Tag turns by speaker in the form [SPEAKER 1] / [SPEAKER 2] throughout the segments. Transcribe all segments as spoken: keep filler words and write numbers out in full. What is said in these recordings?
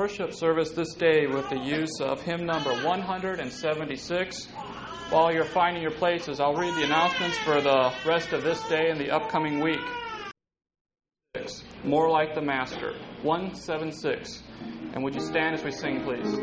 [SPEAKER 1] Worship service this day with the use of hymn number one hundred seventy-six. While you're finding your places, I'll read the announcements for the rest of this day and the upcoming week. More Like the Master, one seventy-six. And would you stand as we sing, please?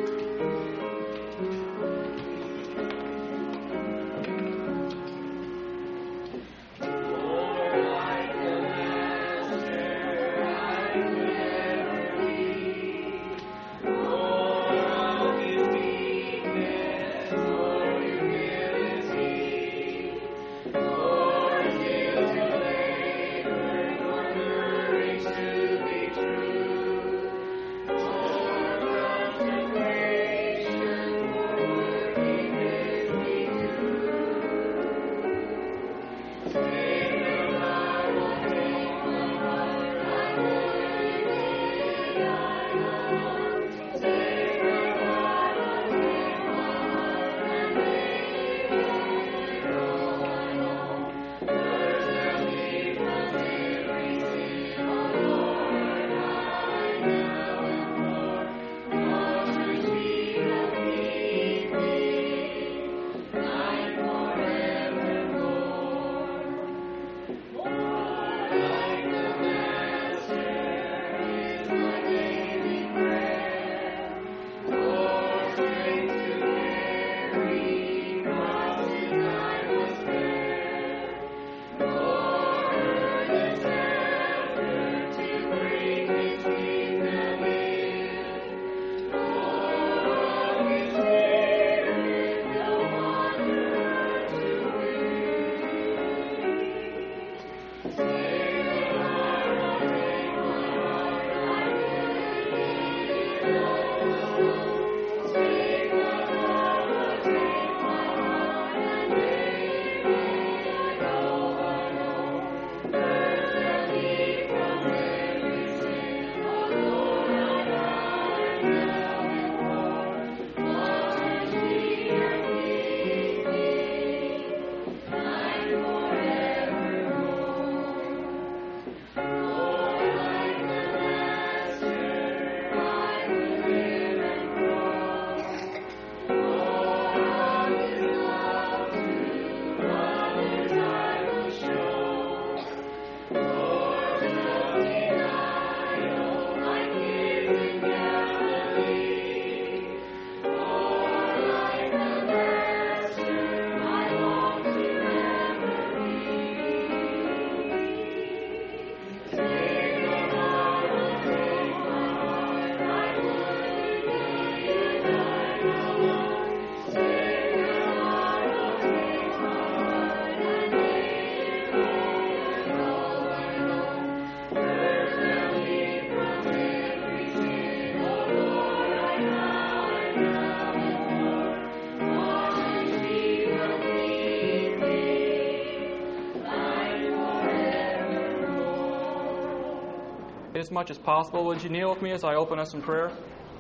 [SPEAKER 1] As much as possible, would you kneel with me as I open us in prayer?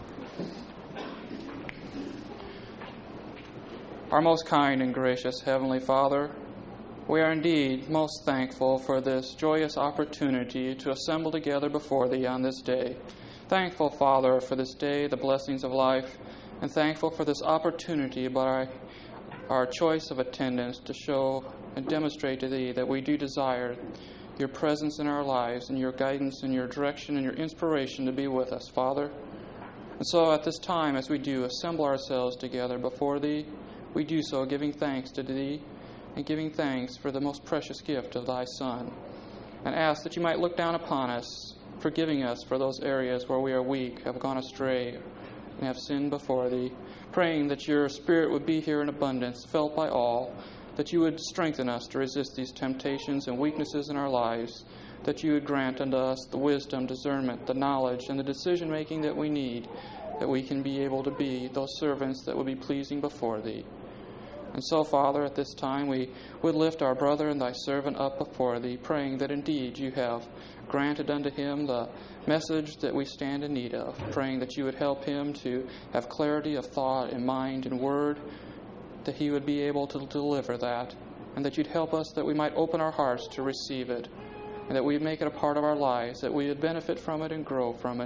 [SPEAKER 1] Our most kind and gracious Heavenly Father, we are indeed most thankful for this joyous opportunity to assemble together before Thee on this day. Thankful, Father, for this day, the blessings of life, and thankful for this opportunity by our choice of attendance to show and demonstrate to Thee that we do desire Your presence in our lives and Your guidance and Your direction and Your inspiration to be with us, Father. And so at this time, as we do assemble ourselves together before Thee, we do so giving thanks to Thee and giving thanks for the most precious gift of Thy Son, and ask that You might look down upon us, forgiving us for those areas where we are weak, have gone astray, and have sinned before Thee, praying that Your Spirit would be here in abundance, felt by all, that You would strengthen us to resist these temptations and weaknesses in our lives, that You would grant unto us the wisdom, discernment, the knowledge, and the decision-making that we need, that we can be able to be those servants that would be pleasing before Thee. And so, Father, at this time we would lift our brother and Thy servant up before Thee, praying that indeed You have granted unto him the message that we stand in need of, praying that You would help him to have clarity of thought and mind and word, that he would be able to deliver that, and that You'd help us that we might open our hearts to receive it, and that we'd make it a part of our lives, that we would benefit from it and grow from it,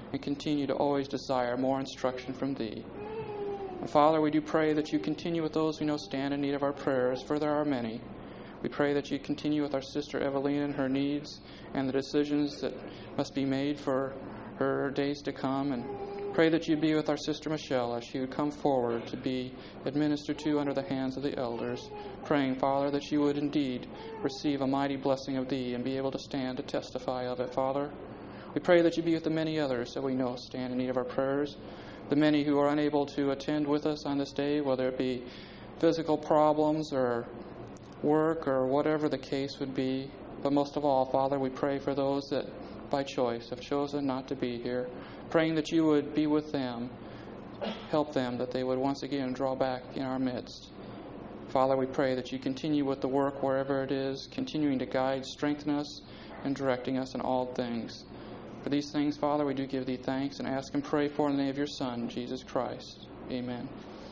[SPEAKER 1] and continue to always desire more instruction from Thee. And Father, we do pray that You continue with those we know stand in need of our prayers, for there are many. We pray that You continue with our sister Evelina and her needs and the decisions that must be made for her days to come, and pray that You be with our sister Michelle as she would come forward to be administered to under the hands of the elders, praying, Father, that she would indeed receive a mighty blessing of Thee and be able to stand to testify of it, Father. We pray that You be with the many others that we know stand in need of our prayers, the many who are unable to attend with us on this day, whether it be physical problems or work or whatever the case would be. But most of all, Father, we pray for those that by choice have chosen not to be here, praying that You would be with them, help them, that they would once again draw back in our midst. Father, we pray that You continue with the work wherever it is, continuing to guide, strengthen us, and directing us in all things. For these things, Father, we do give Thee thanks and ask and pray for in the name of Your Son, Jesus Christ. Amen.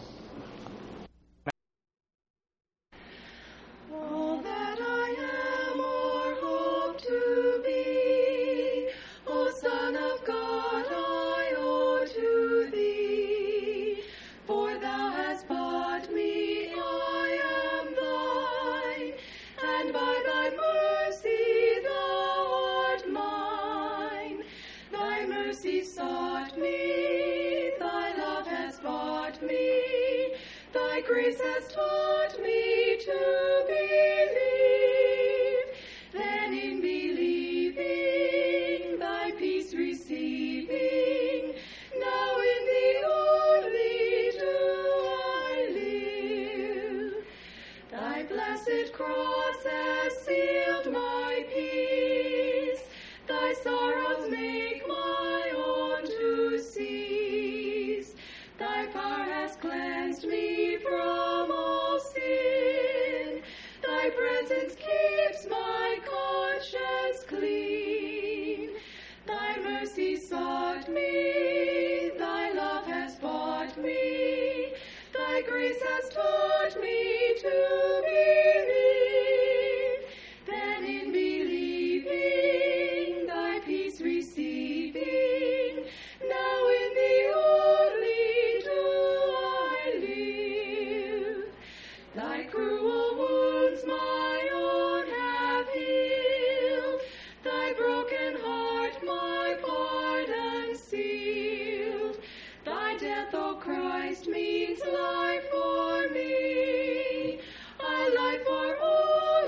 [SPEAKER 2] All that I am or hope to be, O Son of God, I owe to Thee. For Thou hast bought me, I am Thine, and by Thy mercy Thou art mine. Thy mercy sought me, Thy love has bought me, Thy grace has taught me to believe. Then in believing, Thy peace receiving, now in Thee only do I live. Thy blessed cross has sealed my peace, Thy sorrows make my own to cease. Thy power has cleansed me from all sin, Thy presence keeps my conscience clean. Thy mercy sought me, Thy love has bought me, Thy grace has taught me to believe. Then in believing, Thy peace receiving, now in Thee only do I live. Thy cruel wounds my own have healed, Thy broken heart my pardon sealed. Thy death, O Christ, means life for me, a life for all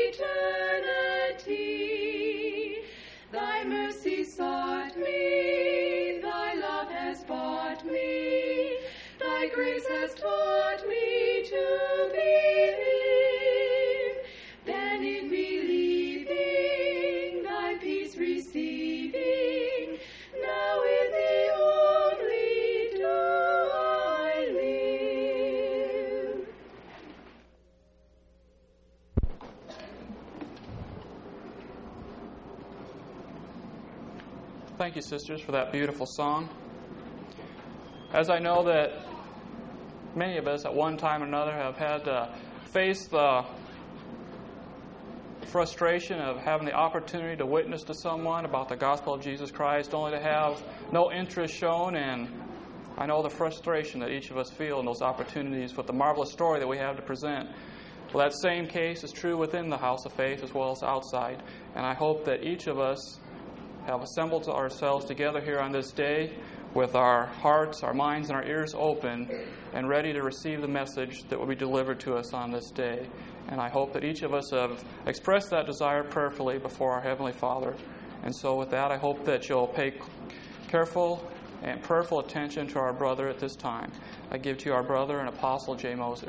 [SPEAKER 2] eternity. Thy mercy sought me, Thy love has bought me, Thy grace has taught me to believe. Then in believing, Thy peace receiving, now in Thee only do I live.
[SPEAKER 1] Thank you, sisters, for that beautiful song. As I know that many of us at one time or another have had to face the frustration of having the opportunity to witness to someone about the gospel of Jesus Christ, only to have no interest shown, and I know the frustration that each of us feel in those opportunities with the marvelous story that we have to present. Well, that same case is true within the house of faith as well as outside, and I hope that each of us have assembled ourselves together here on this day with our hearts, our minds, and our ears open and ready to receive the message that will be delivered to us on this day. And I hope that each of us have expressed that desire prayerfully before our Heavenly Father. And so with that, I hope that you'll pay careful and prayerful attention to our brother at this time. I give to you our brother and Apostle J. Moser.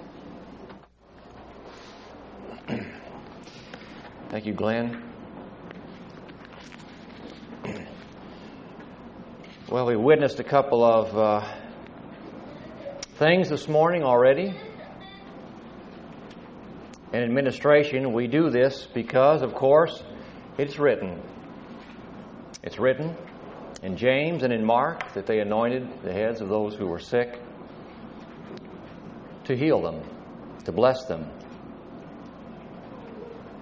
[SPEAKER 3] Thank you, Glenn. Well, we witnessed a couple of uh, things this morning already. In administration, we do this because, of course, it's written. It's written in James and in Mark that they anointed the heads of those who were sick to heal them, to bless them.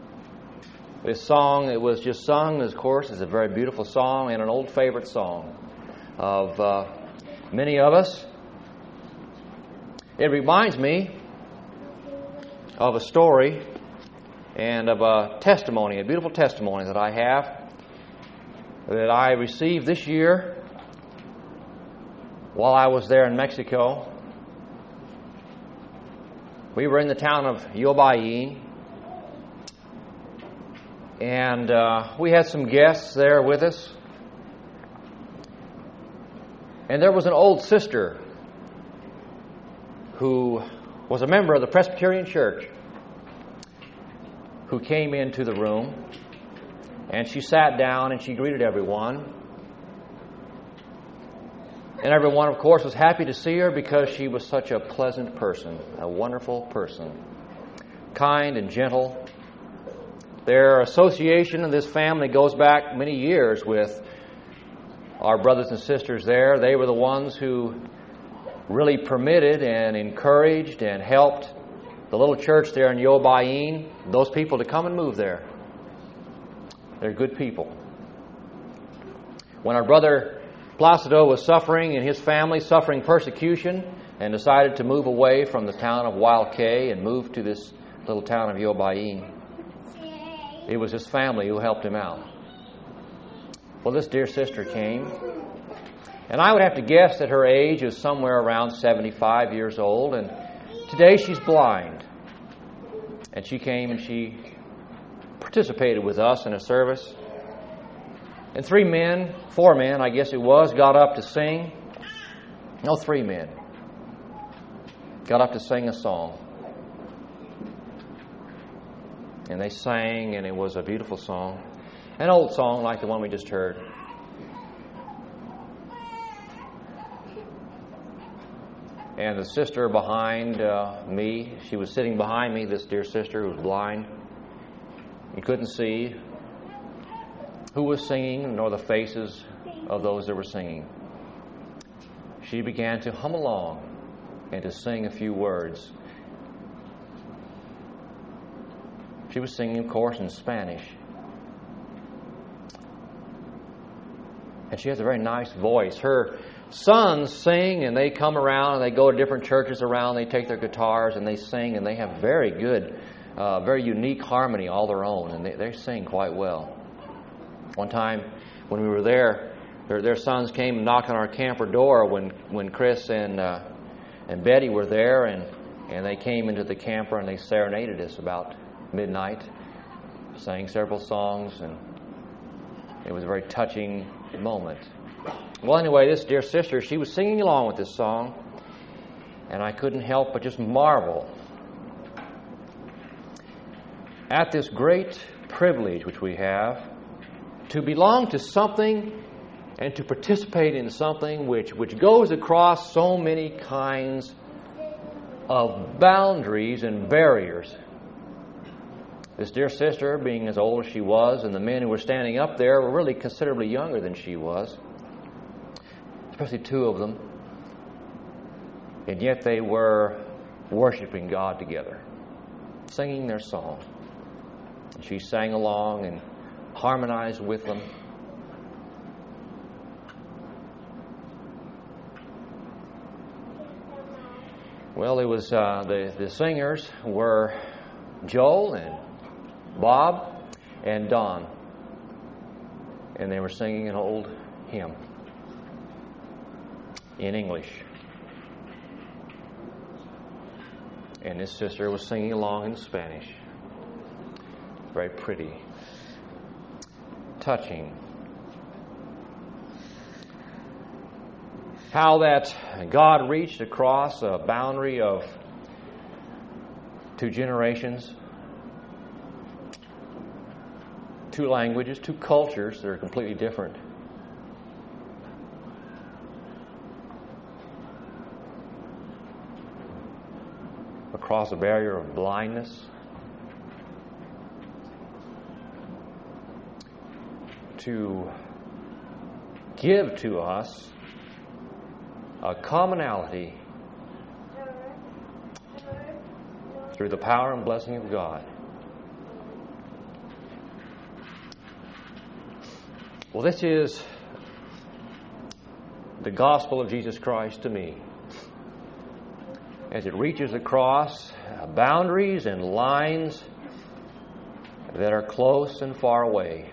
[SPEAKER 3] This song, it was just sung, of course, is a very beautiful song and an old favorite song. of uh, many of us. It reminds me of a story and of a testimony, a beautiful testimony that I have that I received this year while I was there in Mexico. We were in the town of Yobayin, and uh, we had some guests there with us. And there was an old sister who was a member of the Presbyterian Church who came into the room, and she sat down and she greeted everyone. And everyone, of course, was happy to see her because she was such a pleasant person, a wonderful person, kind and gentle. Their association of this family goes back many years with our brothers and sisters there. They were the ones who really permitted and encouraged and helped the little church there in Yobayin, those people to come and move there. They're good people. When our brother Placido was suffering and his family suffering persecution and decided to move away from the town of Hualqui and move to this little town of Yobayin, it was his family who helped him out. Well, this dear sister came, and I would have to guess that her age is somewhere around seventy-five years old, and today she's blind. And she came and she participated with us in a service. And three men, four men, I guess it was, got up to sing. No, three men got up to sing a song. And they sang, and it was a beautiful song. An old song like the one we just heard. And the sister behind uh, me, she was sitting behind me, this dear sister who was blind. You couldn't see who was singing, nor the faces of those that were singing. She began to hum along and to sing a few words. She was singing, of course, in Spanish. And she has a very nice voice. Her sons sing, and they come around, and they go to different churches around. They take their guitars, and they sing, and they have very good, uh, very unique harmony all their own, and they, they sing quite well. One time when we were there, their, their sons came and knocked on our camper door when, when Chris and uh, and Betty were there, and, and they came into the camper, and they serenaded us about midnight, sang several songs, and it was a very touching moment. Well, anyway, this dear sister, she was singing along with this song, and I couldn't help but just marvel at this great privilege which we have to belong to something and to participate in something which, which goes across so many kinds of boundaries and barriers. This dear sister, being as old as she was, and the men who were standing up there were really considerably younger than she was, especially two of them, and yet they were worshiping God together, singing their song. And she sang along and harmonized with them. Well, it was uh, the the singers were Joel and Bob and Don, and they were singing an old hymn in English. And this sister was singing along in Spanish. Very pretty, touching. How that God reached across a boundary of two generations, two languages, two cultures that are completely different. Across a barrier of blindness, to give to us a commonality through the power and blessing of God. Well, this is the gospel of Jesus Christ to me as it reaches across boundaries and lines that are close and far away.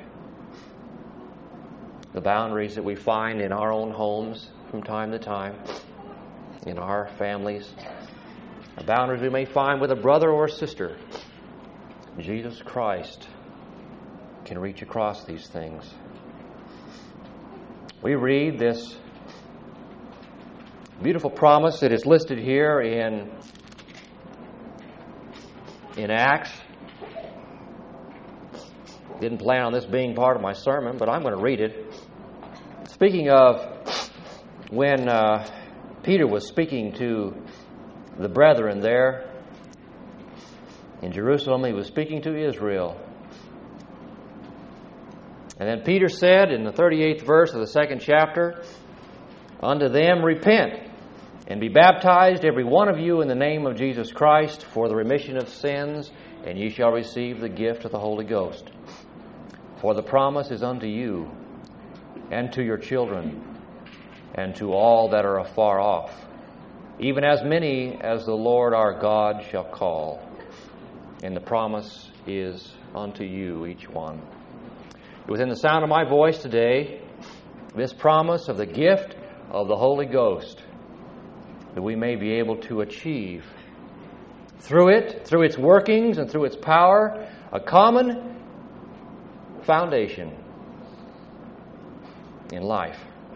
[SPEAKER 3] The boundaries that we find in our own homes from time to time, in our families, the boundaries we may find with a brother or a sister. Jesus Christ can reach across these things. We read this beautiful promise that is listed here in, in Acts. Didn't plan on this being part of my sermon, but I'm going to read it. Speaking of when uh, Peter was speaking to the brethren there in Jerusalem, he was speaking to Israel. And then Peter said in the thirty-eighth verse of the second chapter, "Unto them repent, and be baptized every one of you in the name of Jesus Christ for the remission of sins, and ye shall receive the gift of the Holy Ghost. For the promise is unto you, and to your children, and to all that are afar off, even as many as the Lord our God shall call. And the promise is unto you, each one." Within the sound of my voice today, this promise of the gift of the Holy Ghost, that we may be able to achieve through it, through its workings and through its power, a common foundation in life.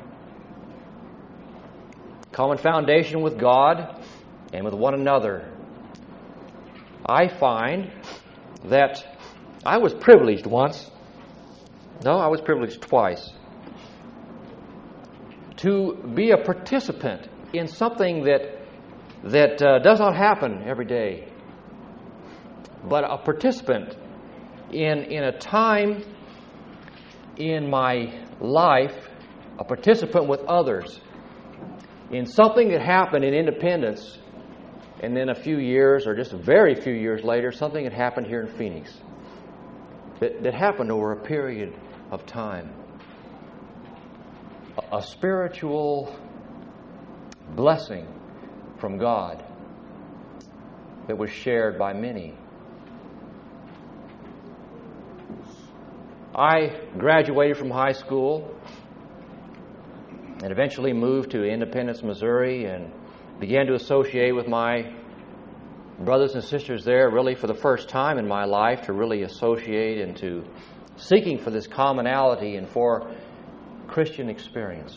[SPEAKER 3] Common foundation with God and with one another. I find that I was privileged once. No, I was privileged twice. To be a participant in something that that uh, does not happen every day, but a participant in in a time in my life, a participant with others in something that happened in Independence, and then a few years, or just a very few years later, something that happened here in Phoenix. That, that happened over a period of time. A, a spiritual blessing from God that was shared by many. I graduated from high school and eventually moved to Independence, Missouri, and began to associate with my brothers and sisters there really for the first time in my life, to really associate and to seeking for this commonality and for Christian experience.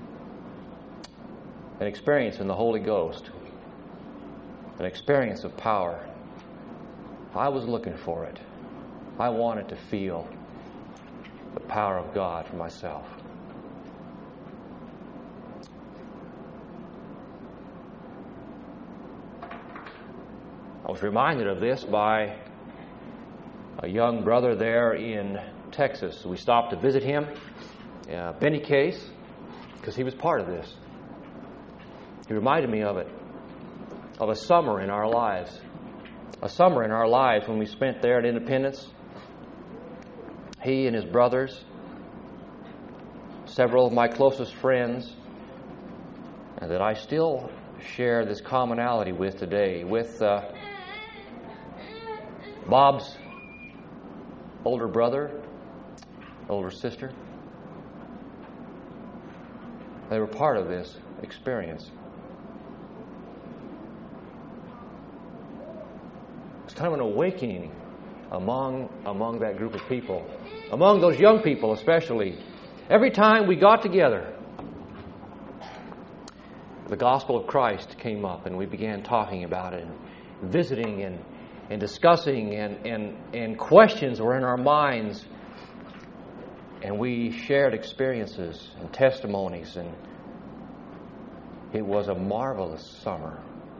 [SPEAKER 3] An experience in the Holy Ghost. An experience of power. I was looking for it. I wanted to feel the power of God for myself. I was reminded of this by a young brother there in Texas. We stopped to visit him, uh, Benny Case, because he was part of this. He reminded me of it, of a summer in our lives. A summer in our lives when we spent there at Independence. He and his brothers, several of my closest friends, and that I still share this commonality with today, with uh, Bob's older brother, older sister. They were part of this experience. It's kind of an awakening among among that group of people, among those young people especially. Every time we got together, the gospel of Christ came up, and we began talking about it, and visiting, and, and discussing, and, and, and questions were in our minds. And we shared experiences and testimonies, and it was a marvelous summer.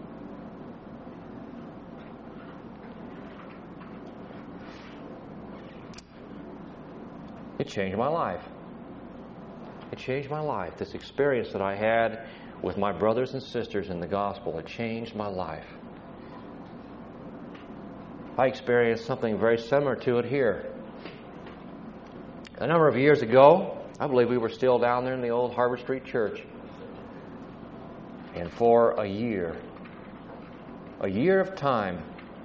[SPEAKER 3] It changed my life. It changed my life. This experience that I had with my brothers and sisters in the gospel, it changed my life. I experienced something very similar to it here. A number of years ago, I believe we were still down there in the old Harbor Street Church. And for a year, a year of time,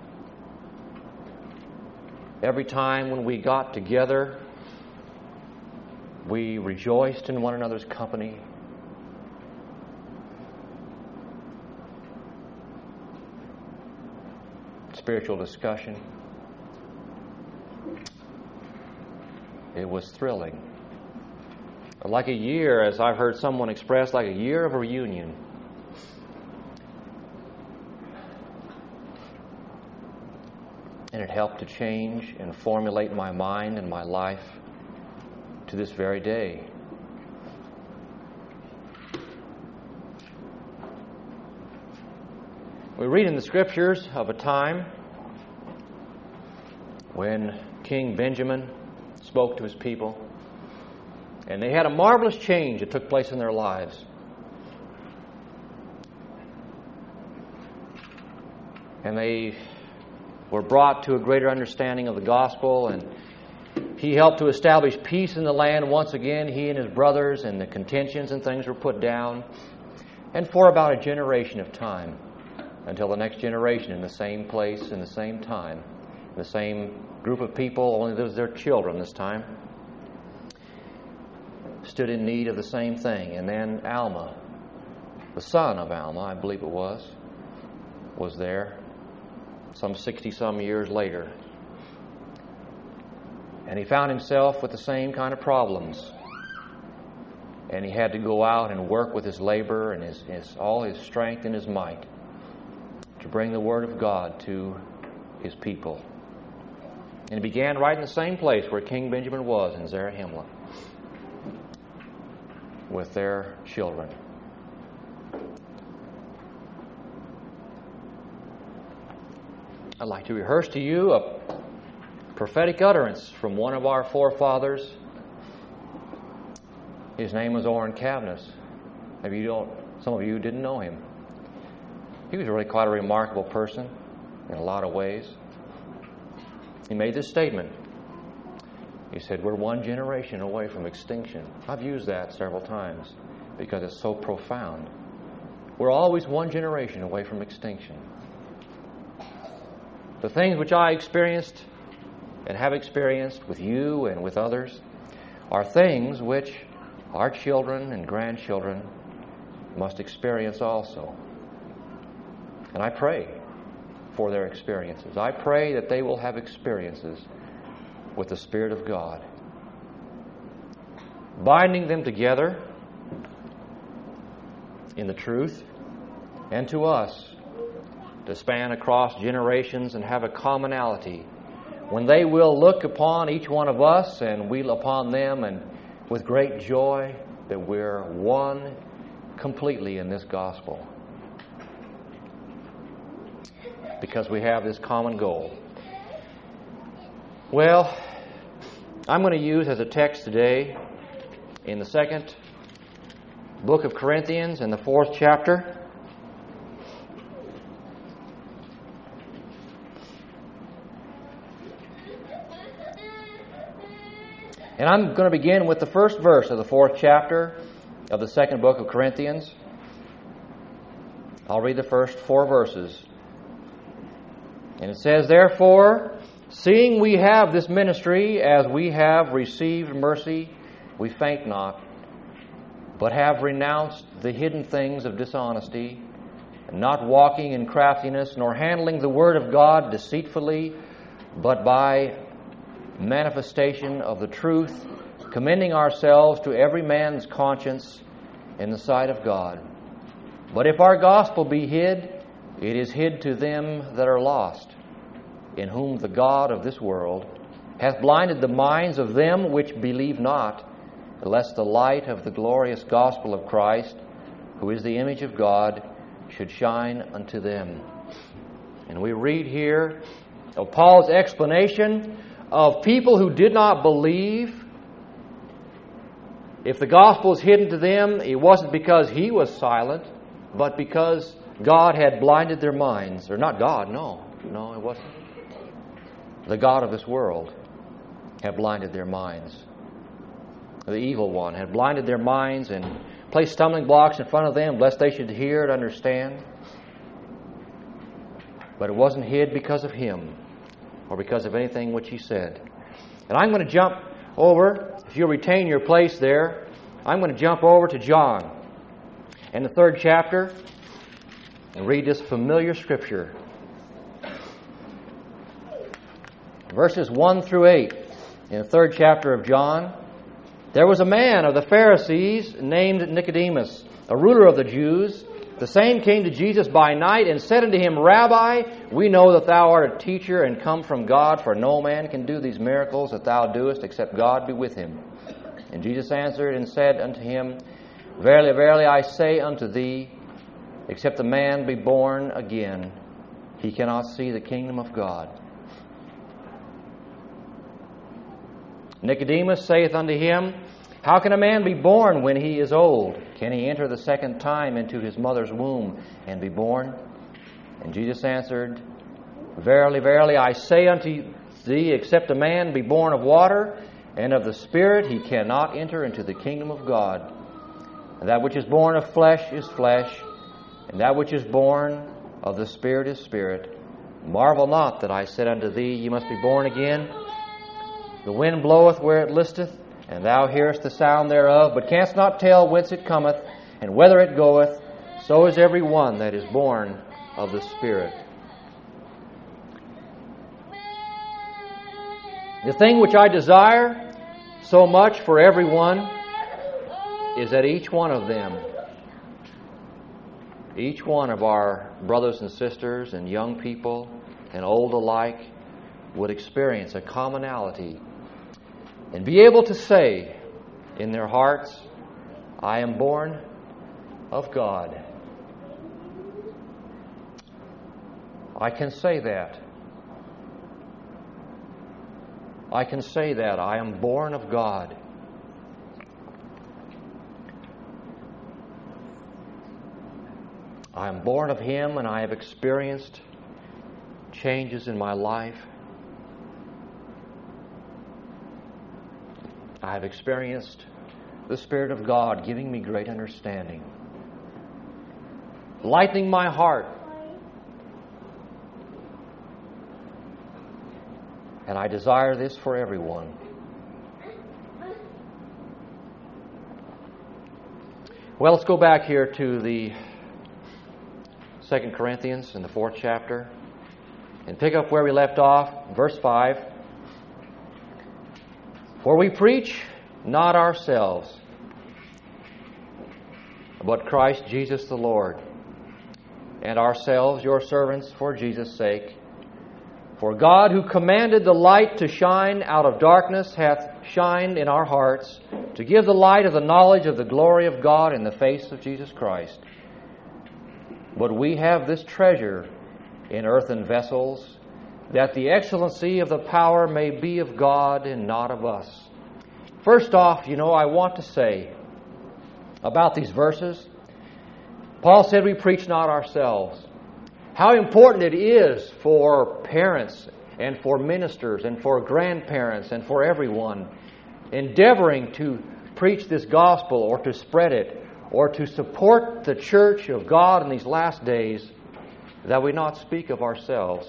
[SPEAKER 3] every time when we got together, we rejoiced in one another's company. Spiritual discussion. It was thrilling. Like a year, as I've heard someone express, like a year of a reunion. And it helped to change and formulate my mind and my life to this very day. We read in the Scriptures of a time when King Benjamin spoke to his people, and they had a marvelous change that took place in their lives. And they were brought to a greater understanding of the gospel, and he helped to establish peace in the land once again, he and his brothers, and the contentions and things were put down. And for about a generation of time, until the next generation in the same place, in the same time, the same group of people, only it was their children this time, stood in need of the same thing. And then Alma, the son of Alma, I believe it was, was there some sixty-some years later. And he found himself with the same kind of problems. And he had to go out and work with his labor and his, his all his strength and his might to bring the Word of God to his people. And he began right in the same place where King Benjamin was, in Zarahemla, with their children. I'd like to rehearse to you a prophetic utterance from one of our forefathers. His name was Orrin Cavness. Maybe you don't, some of you didn't know him. He was really quite a remarkable person in a lot of ways. He made this statement. He said, "We're one generation away from extinction." I've used that several times because it's so profound. We're always one generation away from extinction. The things which I experienced and have experienced with you and with others are things which our children and grandchildren must experience also. And I pray for their experiences. I pray that they will have experiences with the Spirit of God, binding them together in the truth, and to us to span across generations and have a commonality when they will look upon each one of us and we upon them, and with great joy that we're one completely in this gospel because we have this common goal. Well, I'm going to use as a text today in the second book of Corinthians, in the fourth chapter, and I'm going to begin with the first verse of the fourth chapter of the second book of Corinthians. I'll read the first four verses. And it says, "Therefore, seeing we have this ministry, as we have received mercy, we faint not, but have renounced the hidden things of dishonesty, and not walking in craftiness, nor handling the word of God deceitfully, but by manifestation of the truth, commending ourselves to every man's conscience in the sight of God. But if our gospel be hid, it is hid to them that are lost, in whom the God of this world hath blinded the minds of them which believe not, lest the light of the glorious gospel of Christ, who is the image of God, should shine unto them." And we read here of Paul's explanation of people who did not believe. If the gospel was hidden to them, it wasn't because he was silent, but because God had blinded their minds. Or not God, no. No, it wasn't. The God of this world had blinded their minds. The evil one had blinded their minds, and place stumbling blocks in front of them, lest they should hear and understand. But it wasn't hid because of Him or because of anything which He said. And I'm going to jump over, if you'll retain your place there, I'm going to jump over to John in the third chapter and read this familiar scripture. Verses one through eight in the third chapter of John. There was a man of the Pharisees named Nicodemus, a ruler of the Jews. The same came to Jesus by night and said unto him, Rabbi, we know that thou art a teacher and come from God, for no man can do these miracles that thou doest except God be with him. And Jesus answered and said unto him, Verily, verily, I say unto thee, except a man be born again, he cannot see the kingdom of God. Nicodemus saith unto him, How can a man be born when he is old? Can he enter the second time into his mother's womb and be born? And Jesus answered, Verily, verily, I say unto thee, except a man be born of water and of the Spirit, he cannot enter into the kingdom of God. And that which is born of flesh is flesh, and that which is born of the Spirit is spirit. Marvel not that I said unto thee, Ye must be born again. The wind bloweth where it listeth, and thou hearest the sound thereof, but canst not tell whence it cometh, and whither it goeth. So is every one that is born of the Spirit. The thing which I desire so much for everyone is that each one of them, each one of our brothers and sisters and young people and old alike, would experience a commonality and be able to say in their hearts, I am born of God. I can say that. I can say that. I am born of God. I am born of Him, and I have experienced changes in my life. I have experienced the Spirit of God giving me great understanding, lightening my heart. And I desire this for everyone. Well, let's go back here to the Second Corinthians in the fourth chapter and pick up where we left off, verse five. For we preach not ourselves, but Christ Jesus the Lord, and ourselves your servants for Jesus' sake. For God, who commanded the light to shine out of darkness, hath shined in our hearts, to give the light of the knowledge of the glory of God in the face of Jesus Christ. But we have this treasure in earthen vessels, that the excellency of the power may be of God and not of us. First off, you know, I want to say about these verses, Paul said we preach not ourselves. How important it is for parents and for ministers and for grandparents and for everyone endeavoring to preach this gospel or to spread it or to support the church of God in these last days, that we not speak of ourselves.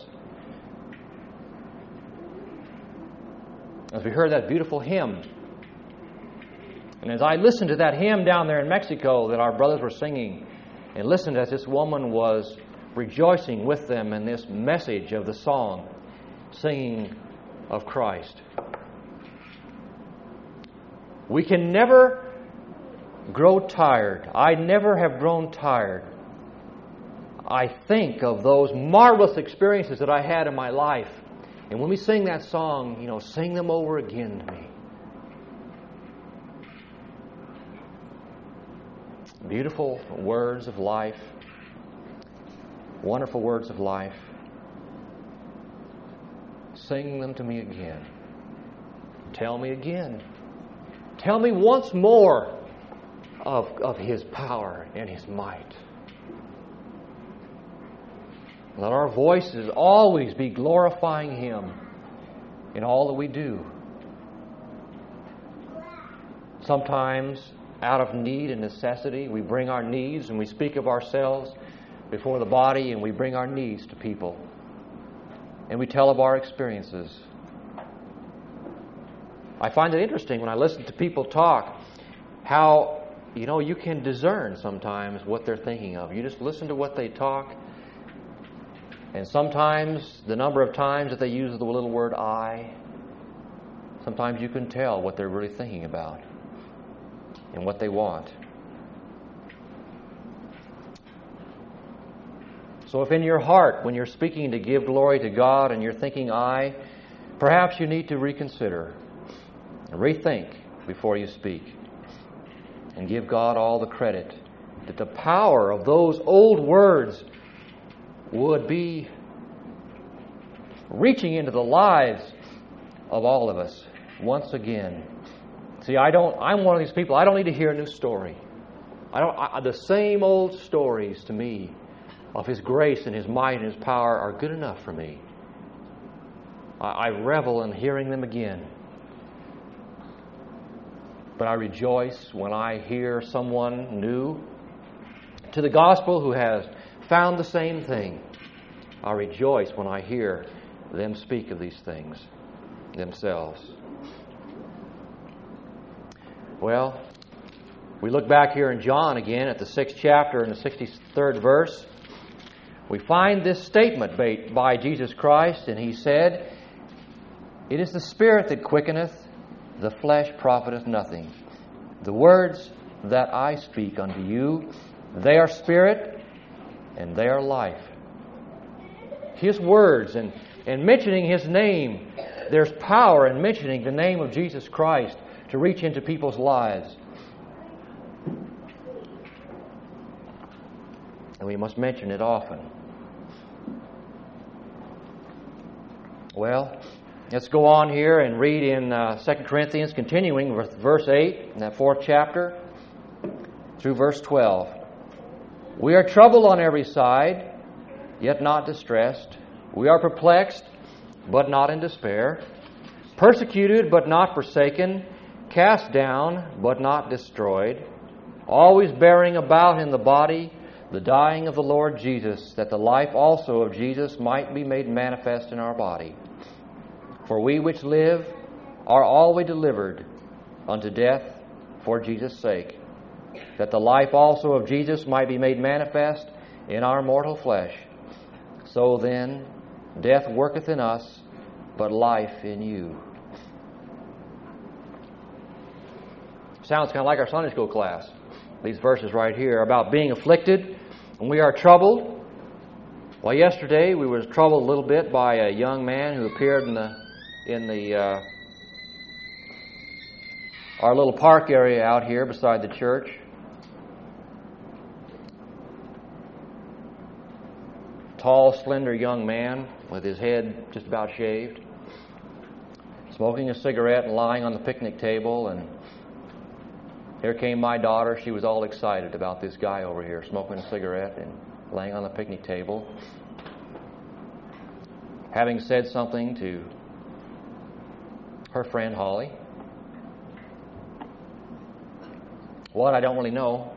[SPEAKER 3] As we heard that beautiful hymn, and as I listened to that hymn down there in Mexico that our brothers were singing, and listened as this woman was rejoicing with them in this message of the song, singing of Christ. We can never grow tired. I never have grown tired. I think of those marvelous experiences that I had in my life. And when we sing that song, you know, sing them over again to me. Beautiful words of life. Wonderful words of life. Sing them to me again. Tell me again. Tell me once more of, of His power and His might. Let our voices always be glorifying Him in all that we do. Sometimes out of need and necessity. We bring our needs and we speak of ourselves before the body, and we bring our needs to people. And we tell of our experiences. I find it interesting when I listen to people talk how, you know, you can discern sometimes what they're thinking of. You just listen to what they talk, and sometimes the number of times that they use the little word I, sometimes you can tell what they're really thinking about and what they want. So if in your heart, when you're speaking to give glory to God and you're thinking I, perhaps you need to reconsider, rethink before you speak, and give God all the credit that the power of those old words would be reaching into the lives of all of us once again. See, I don't. I'm one of these people. I don't need to hear a new story. I don't. I, the same old stories to me of His grace and His might and His power are good enough for me. I, I revel in hearing them again. But I rejoice when I hear someone new to the gospel who has found the same thing. I rejoice when I hear them speak of these things themselves. Well, we look back here in John again at the sixth chapter and the sixty-third verse. We find this statement by Jesus Christ, and He said, "It is the Spirit that quickeneth, the flesh profiteth nothing. The words that I speak unto you, they are spirit and they are life." His words and, and mentioning His name, there's power in mentioning the name of Jesus Christ to reach into people's lives. And we must mention it often. Well, let's go on here and read in uh, Second Corinthians, continuing with verse eight, in that fourth chapter, through verse twelve. "We are troubled on every side, yet not distressed. We are perplexed, but not in despair. Persecuted, but not forsaken. Cast down, but not destroyed. Always bearing about in the body the dying of the Lord Jesus, that the life also of Jesus might be made manifest in our body. For we which live are always delivered unto death for Jesus' sake, that the life also of Jesus might be made manifest in our mortal flesh. So then, death worketh in us, but life in you." Sounds kind of like our Sunday school class. These verses right here about being afflicted and we are troubled. Well, yesterday we were troubled a little bit by a young man who appeared in the in the uh, our little park area out here beside the church. Tall, slender young man with his head just about shaved, smoking a cigarette and lying on the picnic table. And here came my daughter. She was all excited about this guy over here smoking a cigarette and laying on the picnic table. Having said something to her friend Holly. What? I don't really know.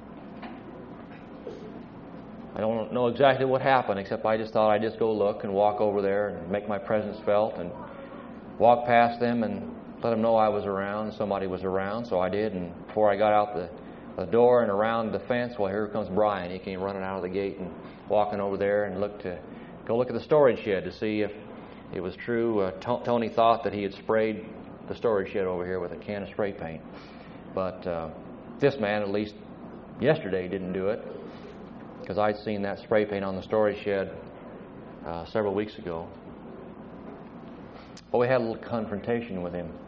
[SPEAKER 3] I don't know exactly what happened, except I just thought I'd just go look and walk over there and make my presence felt and walk past them and let them know I was around, somebody was around, so I did. And before I got out the, the door and around the fence, well, here comes Brian. He came running out of the gate and walking over there and looked to go look at the storage shed to see if it was true. Uh, T- Tony thought that he had sprayed the storage shed over here with a can of spray paint. But uh, this man, at least yesterday, didn't do it, because I'd seen that spray paint on the storage shed uh, several weeks ago. But we had a little confrontation with him.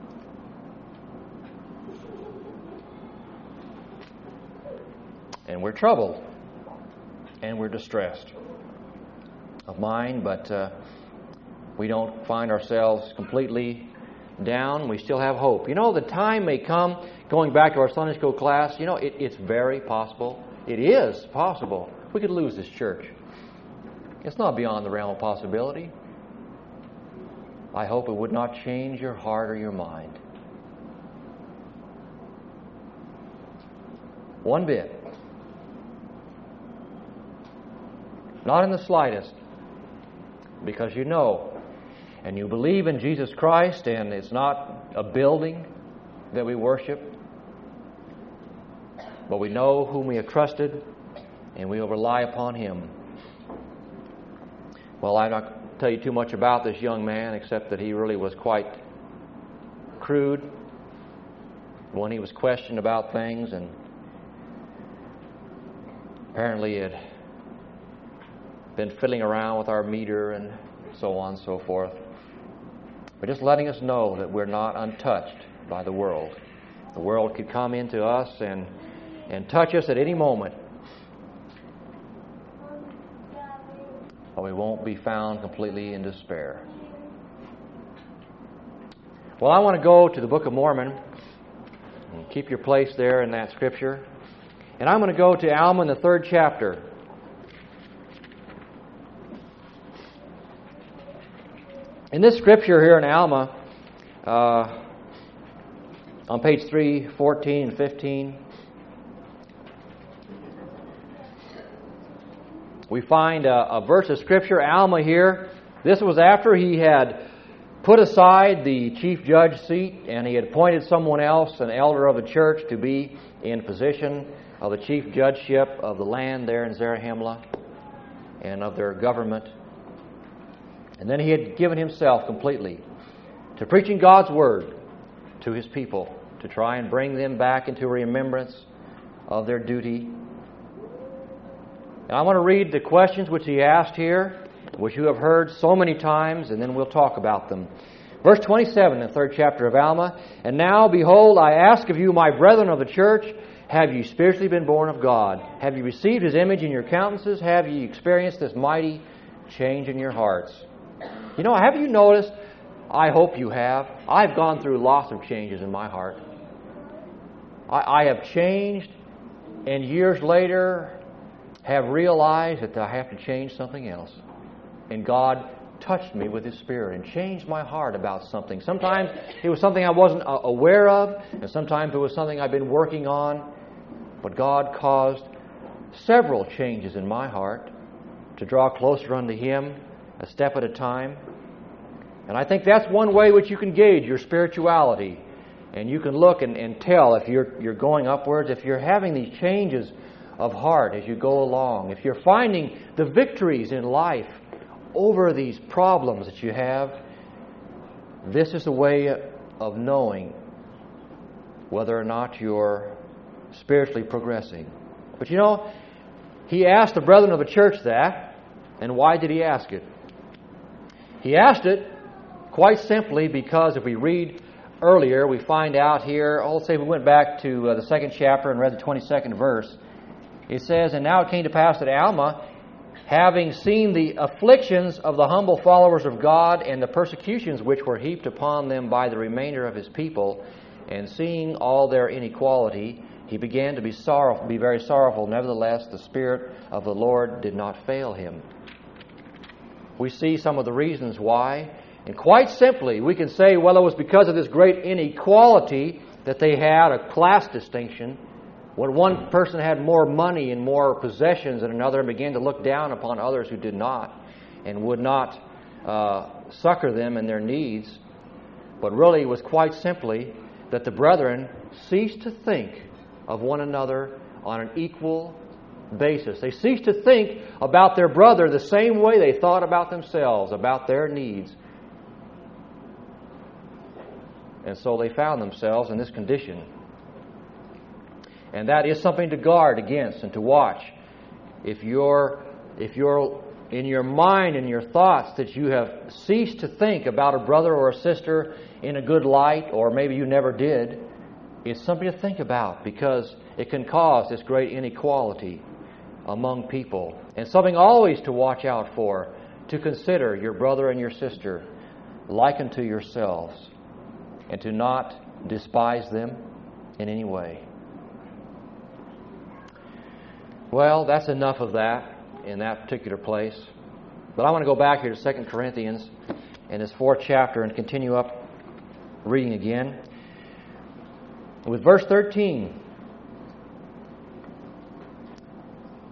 [SPEAKER 3] And we're troubled. And we're distressed of mind, but uh, we don't find ourselves completely down. We still have hope. You know, the time may come, going back to our Sunday school class, you know, it, it's very possible. It is possible. We could lose this church. It's not beyond the realm of possibility. I hope it would not change your heart or your mind. One bit. Not in the slightest. Because you know and you believe in Jesus Christ, and it's not a building that we worship, but we know whom we have trusted, and we will rely upon Him. Well, I'm not going to tell you too much about this young man, except that he really was quite crude when he was questioned about things, and apparently he had been fiddling around with our meter and so on and so forth. But just letting us know that we're not untouched by the world. The world could come into us and, and touch us at any moment. But we won't be found completely in despair. Well, I want to go to the Book of Mormon. And keep your place there in that scripture. And I'm going to go to Alma in the third chapter. In this scripture here in Alma, uh, on page three, fourteen and fifteen, we find a, a verse of scripture. Alma here, this was after he had put aside the chief judge seat and he had appointed someone else, an elder of the church, to be in position of the chief judgeship of the land there in Zarahemla and of their government. And then he had given himself completely to preaching God's Word to his people, to try and bring them back into remembrance of their duty. And I want to read the questions which he asked here, which you have heard so many times, and then we'll talk about them. Verse twenty-seven in the third chapter of Alma, "And now, behold, I ask of you, my brethren of the church, have you spiritually been born of God? Have you received His image in your countenances? Have you experienced this mighty change in your hearts?" You know, have you noticed? I hope you have. I've gone through lots of changes in my heart. I, I have changed, and years later have realized that I have to change something else. And God touched me with His Spirit and changed my heart about something. Sometimes it was something I wasn't aware of, and sometimes it was something I've been working on. But God caused several changes in my heart to draw closer unto Him, a step at a time. And I think that's one way which you can gauge your spirituality. And you can look and, and tell if you're, you're going upwards, if you're having these changes of heart as you go along, if you're finding the victories in life over these problems that you have. This is a way of knowing whether or not you're spiritually progressing. But you know, he asked the brethren of the church that, and why did he ask it? He asked it quite simply because if we read earlier, we find out here, oh, let's say we went back to uh, the second chapter and read the twenty-second verse. It says, "And now it came to pass that Alma, having seen the afflictions of the humble followers of God and the persecutions which were heaped upon them by the remainder of his people, and seeing all their inequality, he began to be sorrowful, be very sorrowful. Nevertheless, the Spirit of the Lord did not fail him." We see some of the reasons why. And quite simply, we can say, well, it was because of this great inequality that they had, a class distinction. When one person had more money and more possessions than another and began to look down upon others who did not and would not uh, succor them in their needs. But really it was quite simply that the brethren ceased to think of one another on an equal basis. They ceased to think about their brother the same way they thought about themselves, about their needs. And so they found themselves in this condition. And that is something to guard against and to watch. If you're, if you're in your mind and your thoughts that you have ceased to think about a brother or a sister in a good light, or maybe you never did, it's something to think about because it can cause this great inequality among people. And something always to watch out for, to consider your brother and your sister like unto yourselves, and to not despise them in any way. Well, that's enough of that in that particular place. But I want to go back here to Second Corinthians in this fourth chapter and continue up reading again. With verse thirteen,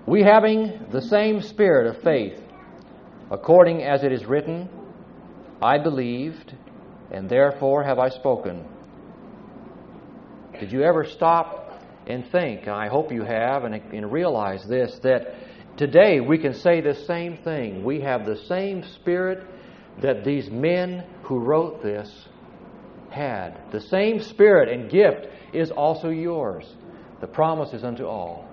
[SPEAKER 3] We having the same spirit of faith, according as it is written, I believed, and therefore have I spoken. Did you ever stop and think, and I hope you have, and, and realize this, that today we can say the same thing. We have the same spirit that these men who wrote this had. The same spirit and gift is also yours. The promise is unto all.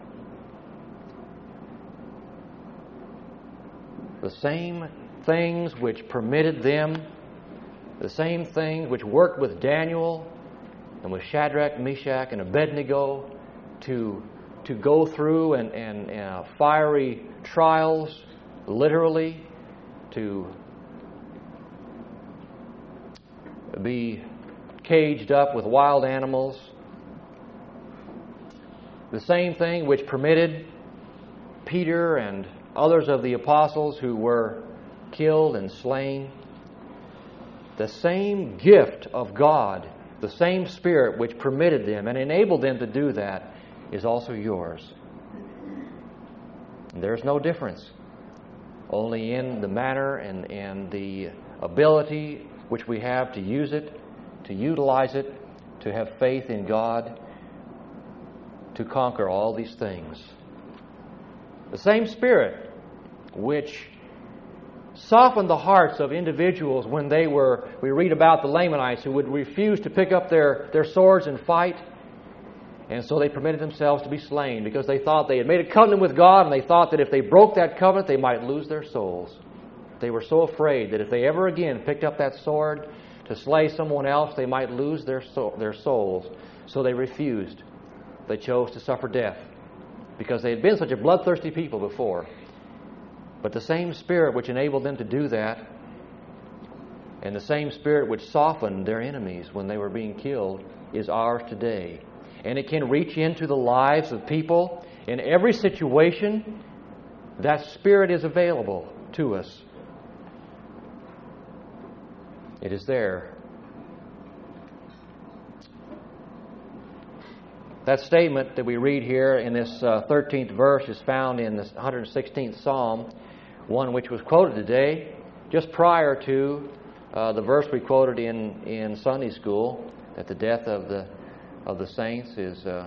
[SPEAKER 3] The same things which permitted them, the same things which worked with Daniel and with Shadrach, Meshach, and Abednego to, to go through and, and uh, fiery trials, literally, to be caged up with wild animals. The same thing which permitted Peter and others of the apostles who were killed and slain. The same gift of God, the same Spirit which permitted them and enabled them to do that is also yours. There's no difference, only in the manner and, and the ability which we have to use it, to utilize it, to have faith in God, to conquer all these things. The same Spirit which softened the hearts of individuals when they were, we read about the Lamanites who would refuse to pick up their, their swords and fight, and so they permitted themselves to be slain because they thought they had made a covenant with God, and they thought that if they broke that covenant they might lose their souls. They were so afraid that if they ever again picked up that sword to slay someone else, they might lose their soul, their souls. So they refused. They chose to suffer death because they had been such a bloodthirsty people before. But the same Spirit which enabled them to do that, and the same Spirit which softened their enemies when they were being killed, is ours today. And it can reach into the lives of people in every situation. That Spirit is available to us. It is there. That statement that we read here in this uh, thirteenth verse is found in the one hundred sixteenth Psalm, one which was quoted today, just prior to uh, the verse we quoted in, in Sunday school, that the death of the of the saints is uh,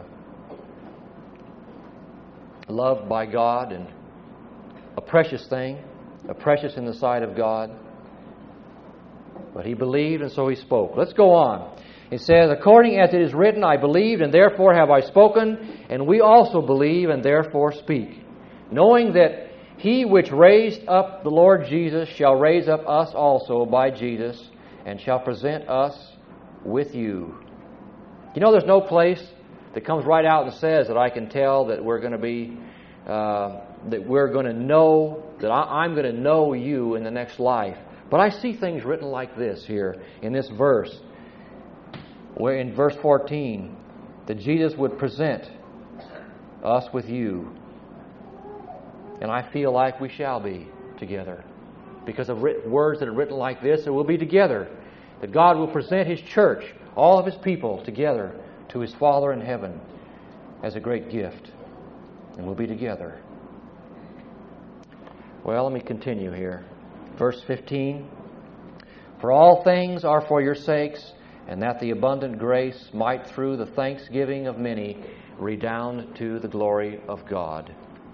[SPEAKER 3] loved by God and a precious thing, a precious in the sight of God. But he believed, and so he spoke. Let's go on. It says, according as it is written, I believed, and therefore have I spoken, and we also believe, and therefore speak, knowing that he which raised up the Lord Jesus shall raise up us also by Jesus, and shall present us with you. You know, there's no place that comes right out and says that I can tell that we're going to be, uh, that we're going to know, that I, I'm going to know you in the next life. But I see things written like this here in this verse, where in verse fourteen, that Jesus would present us with you. And I feel like we shall be together. Because of writ- words that are written like this, that we'll be together. That God will present His church, all of His people, together to His Father in heaven as a great gift. And we'll be together. Well, let me continue here. Verse fifteen, for all things are for your sakes, and that the abundant grace might through the thanksgiving of many redound to the glory of God.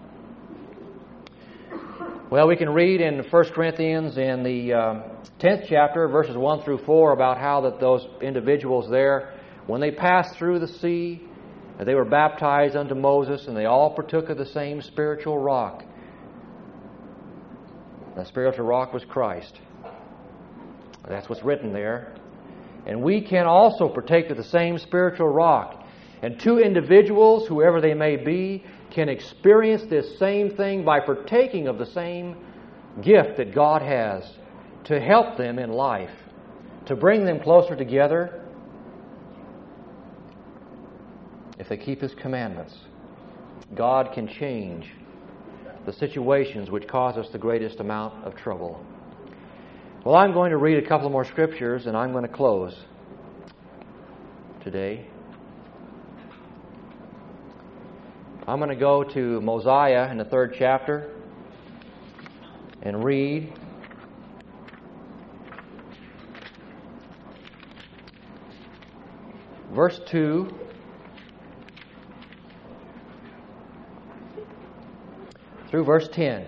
[SPEAKER 3] Well, we can read in First Corinthians in the uh, tenth chapter, verses one through four, about how that those individuals there, when they passed through the sea, they were baptized unto Moses, and they all partook of the same spiritual rock. The spiritual rock was Christ. That's what's written there. And we can also partake of the same spiritual rock. And two individuals, whoever they may be, can experience this same thing by partaking of the same gift that God has to help them in life, to bring them closer together if they keep His commandments. God can change the situations which cause us the greatest amount of trouble. Well, I'm going to read a couple more scriptures, and I'm going to close today. I'm going to go to Mosiah in the third chapter and read verse two through verse ten.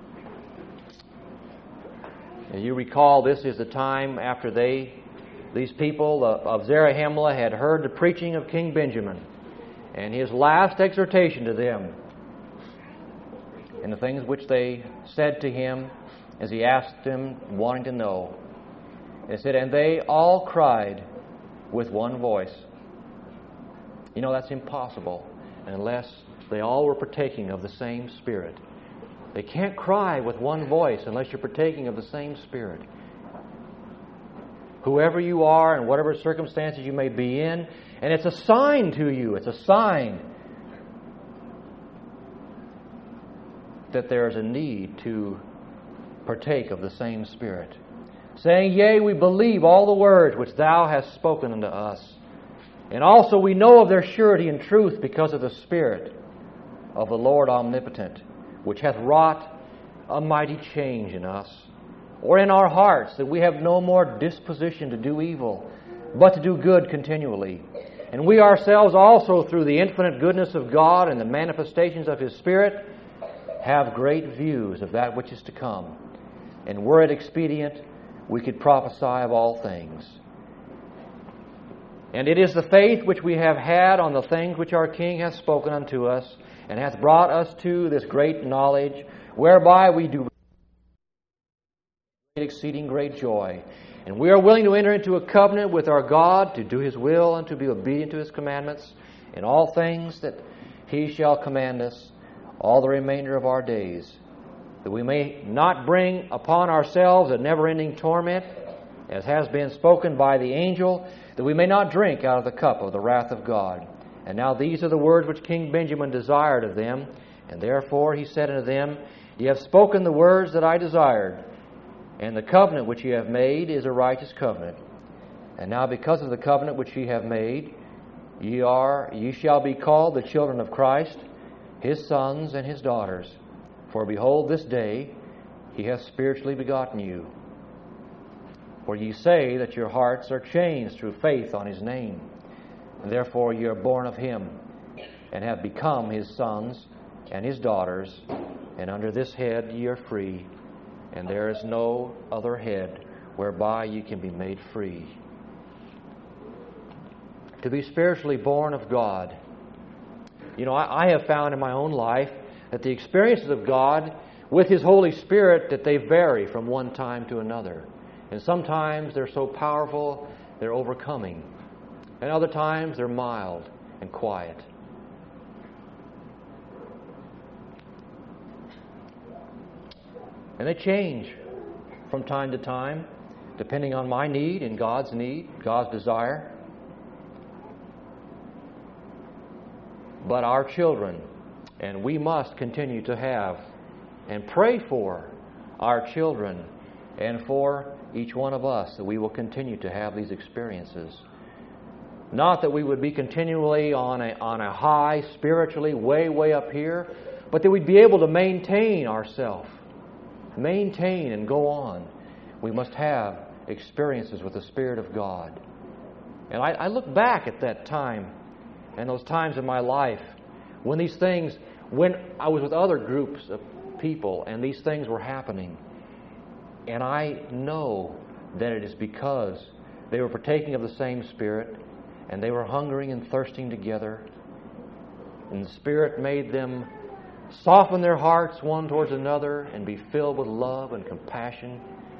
[SPEAKER 3] And you recall this is the time after they, these people of Zarahemla had heard the preaching of King Benjamin and his last exhortation to them and the things which they said to him as he asked them, wanting to know. It said, and they all cried with one voice. You know, that's impossible unless they all were partaking of the same Spirit. They can't cry with one voice unless you're partaking of the same Spirit. Whoever you are and whatever circumstances you may be in, and it's a sign to you, it's a sign that there is a need to partake of the same Spirit. Saying, yea, we believe all the words which thou hast spoken unto us. And also we know of their surety and truth because of the Spirit of the Lord omnipotent, which hath wrought a mighty change in us, or in our hearts, that we have no more disposition to do evil, but to do good continually. And we ourselves also, through the infinite goodness of God and the manifestations of His Spirit, have great views of that which is to come. And were it expedient, we could prophesy of all things. And it is the faith which we have had on the things which our King hath spoken unto us, and hath brought us to this great knowledge, whereby we do exceeding great joy. And we are willing to enter into a covenant with our God to do His will and to be obedient to His commandments in all things that He shall command us all the remainder of our days, that we may not bring upon ourselves a never-ending torment, as has been spoken by the angel, that we may not drink out of the cup of the wrath of God. And now these are the words which King Benjamin desired of them, and therefore he said unto them, Ye have spoken the words that I desired, and the covenant which ye have made is a righteous covenant. And now because of the covenant which ye have made, ye are ye shall be called the children of Christ, His sons and His daughters. For behold, this day He hath spiritually begotten you. For ye say that your hearts are changed through faith on His name. And therefore ye are born of Him, and have become His sons and His daughters. And under this head ye are free, and there is no other head whereby ye can be made free. To be spiritually born of God. You know, I, I have found in my own life that the experiences of God with His Holy Spirit, that they vary from one time to another. And sometimes they're so powerful, they're overcoming. And other times they're mild and quiet. And they change from time to time, depending on my need and God's need, God's desire. But our children, and we must continue to have and pray for our children and for each one of us, that we will continue to have these experiences. Not that we would be continually on a, on a high spiritually, way, way up here, but that we'd be able to maintain ourselves. Maintain and go on. We must have experiences with the Spirit of God. And I, I look back at that time and those times in my life when these things, when I was with other groups of people and these things were happening. And I know that it is because they were partaking of the same Spirit, and they were hungering and thirsting together, and the Spirit made them soften their hearts one towards another and be filled with love and compassion.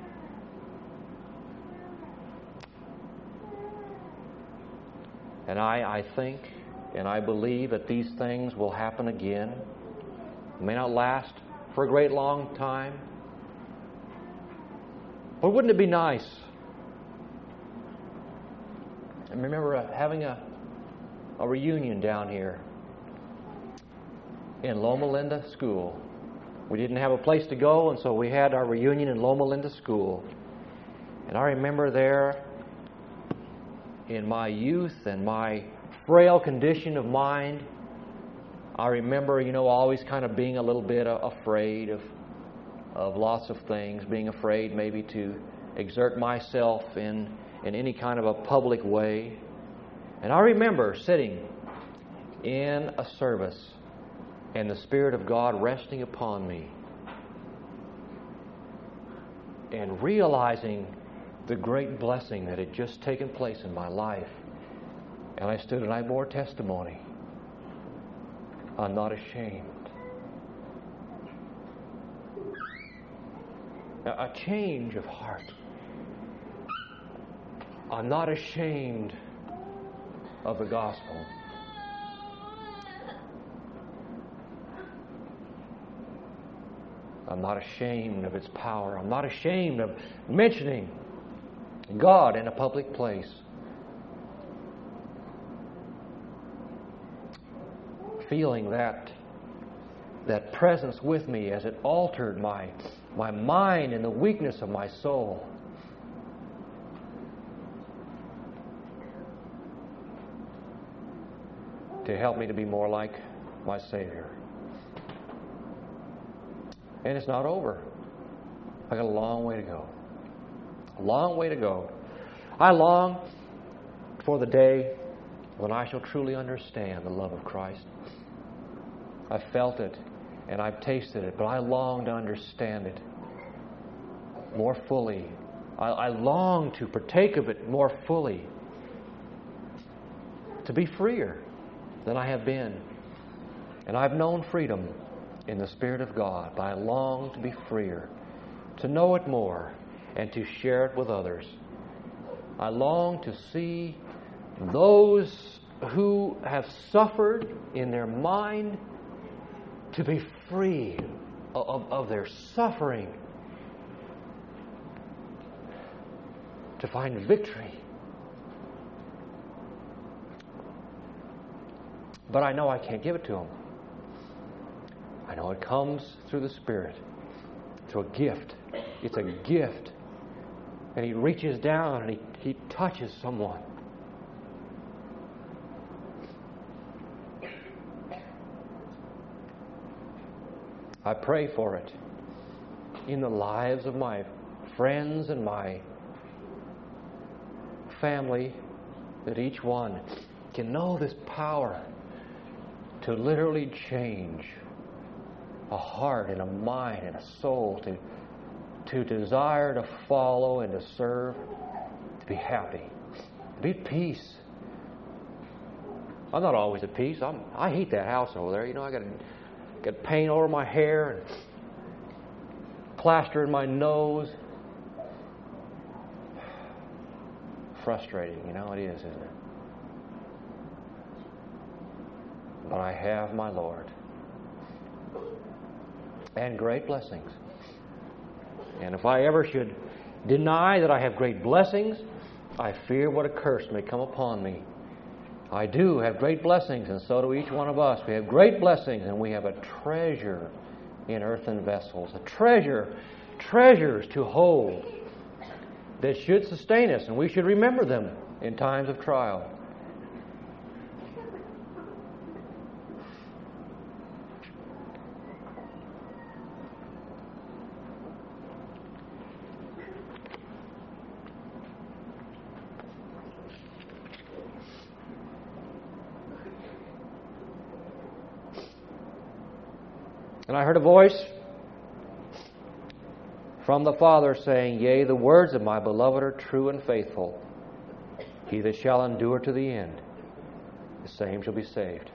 [SPEAKER 3] And I, I think and I believe that these things will happen again. It may not last for a great long time. But wouldn't it be nice? I remember uh, having a, a reunion down here in Loma Linda School. We didn't have a place to go, and so we had our reunion in Loma Linda School. And I remember there, in my youth and my frail condition of mind, I remember, you know, always kind of being a little bit afraid of, of lots of things, being afraid maybe to exert myself in, in any kind of a public way. And I remember sitting in a service and the Spirit of God resting upon me and realizing the great blessing that had just taken place in my life. And I stood and I bore testimony. I'm not ashamed. A change of heart. I'm not ashamed of the gospel. I'm not ashamed of its power. I'm not ashamed of mentioning God in a public place. Feeling that that presence with me as it altered my my mind and the weakness of my soul. To help me to be more like my Savior. And it's not over. I got a long way to go. A long way to go. I long for the day when I shall truly understand the love of Christ. I've felt it and I've tasted it, but I long to understand it more fully. I, I long to partake of it more fully. To be freer than I have been. And I've known freedom in the Spirit of God, but I long to be freer, to know it more, and to share it with others. I long to see those who have suffered in their mind to be free of, of their suffering, to find victory. But I know I can't give it to them. I know it comes through the Spirit, through a gift. It's a gift. And He reaches down and He, he touches someone. I pray for it in the lives of my friends and my family, that each one can know this power to literally change a heart and a mind and a soul, to, to desire to follow and to serve, to be happy, to be at peace. I'm not always at peace. I'm, I hate that house over there. You know, I got got paint over my hair and plaster in my nose. Frustrating, you know, it is, isn't it? But I have my Lord. And great blessings. And if I ever should deny that I have great blessings, I fear what a curse may come upon me. I do have great blessings, and so do each one of us. We have great blessings, and we have a treasure in earthen vessels. A treasure, treasures to hold that should sustain us, and we should remember them in times of trial. And I heard a voice from the Father saying, Yea, the words of my beloved are true and faithful. He that shall endure to the end, the same shall be saved.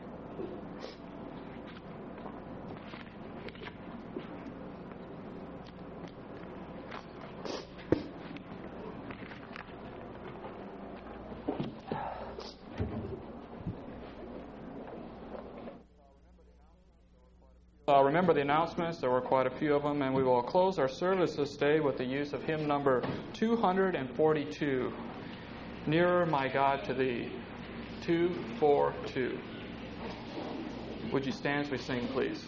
[SPEAKER 1] Uh, remember the announcements. There were quite a few of them, and we will close our service this day with the use of hymn number two hundred forty-two, Nearer My God to Thee, two four two. Would you stand as we sing, please?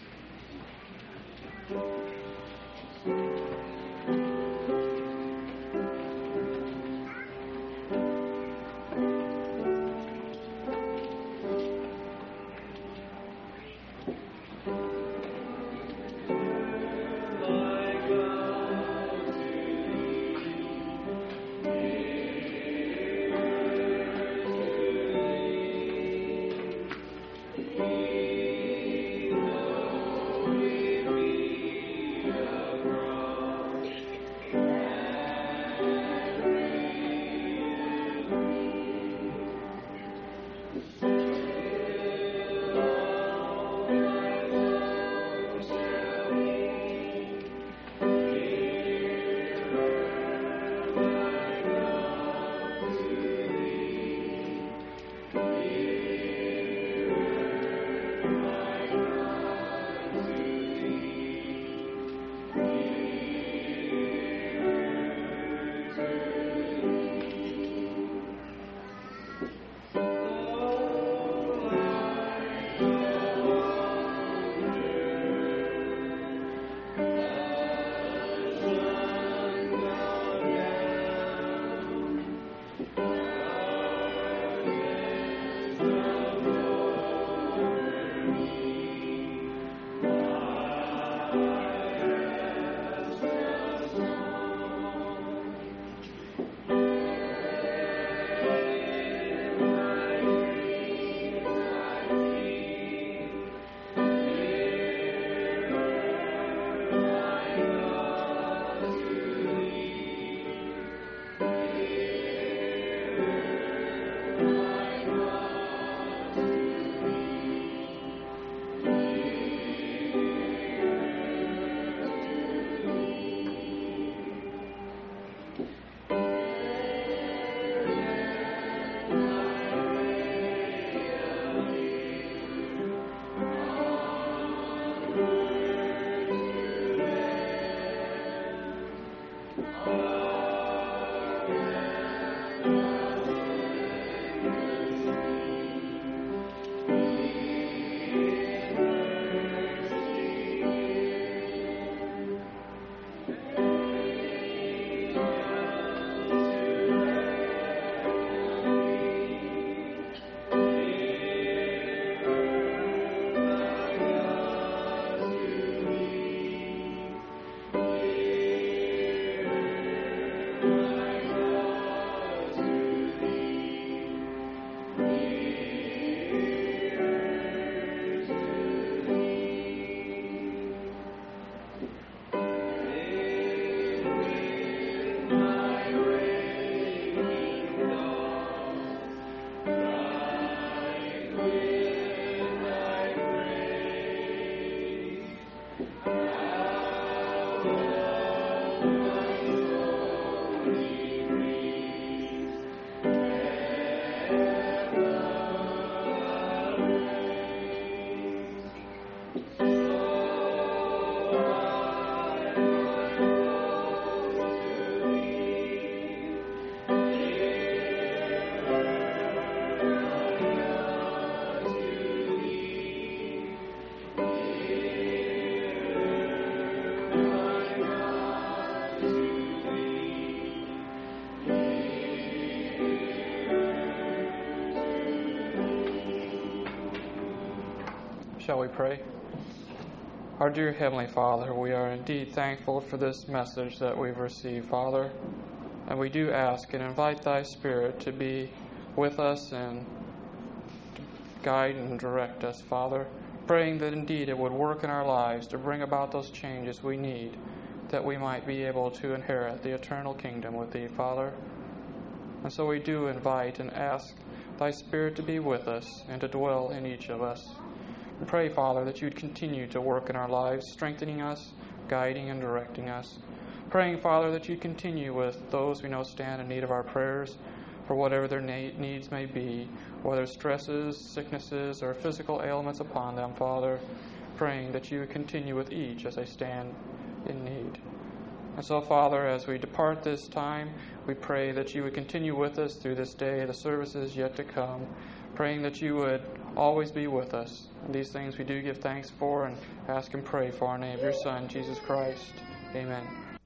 [SPEAKER 1] Shall we pray? Our dear Heavenly Father, we are indeed thankful for this message that we've received, Father. And we do ask and invite Thy Spirit to be with us and to guide and direct us, Father, praying that indeed it would work in our lives to bring about those changes we need, that we might be able to inherit the eternal kingdom with Thee, Father. And so we do invite and ask Thy Spirit to be with us and to dwell in each of us. And pray, Father, that You'd continue to work in our lives, strengthening us, guiding and directing us. Praying, Father, that You'd continue with those we know stand in need of our prayers for whatever their needs may be, whether stresses, sicknesses, or physical ailments upon them, Father. Praying that You would continue with each as they stand in need. And so, Father, as we depart this time, we pray that You would continue with us through this day, the services yet to come, praying that You would always be with us. And these things we do give thanks for and ask and pray for in the name of Your Son, Jesus Christ. Amen.